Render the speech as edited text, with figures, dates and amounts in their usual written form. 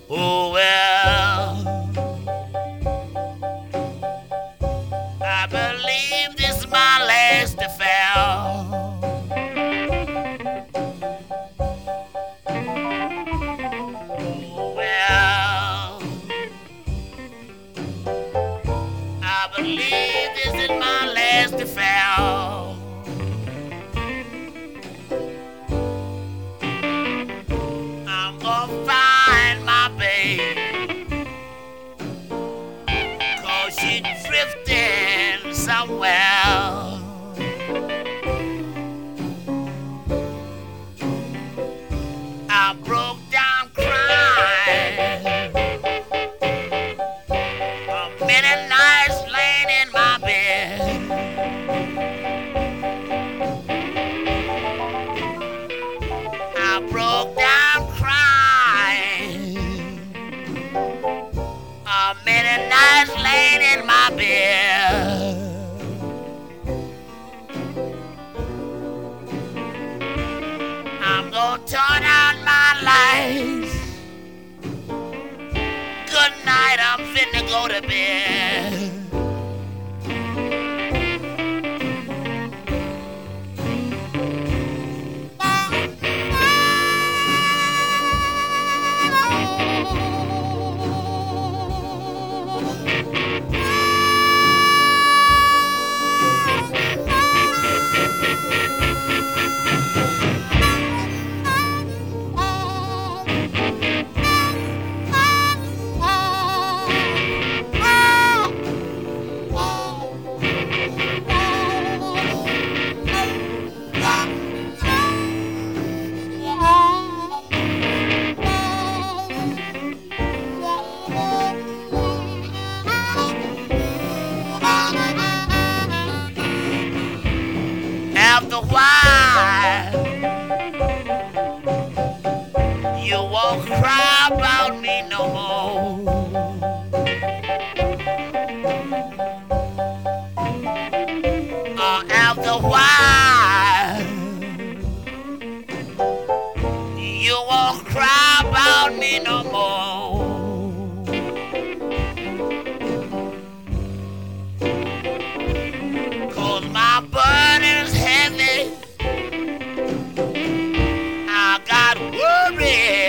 Oh well, I believe this is my last affair. Oh well, I believe this is my last affair. I'm gonna find my babe, 'cause she drifting somewhere. I broke down crying. Many nights laying in my bed. I broke down crying. Many nights laying in my bed. I'm gonna turn out my lights. Good night, I'm finna go to bed. After a while, you won't cry about me no more. After a while, you won't cry about me no more. 'Cause my burden's heavy. I got worries.